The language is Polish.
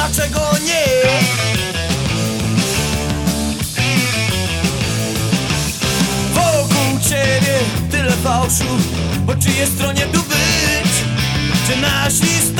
dlaczego nie? Wokół ciebie tyle fałszu, po czyjej stronie tu być? Czy nasi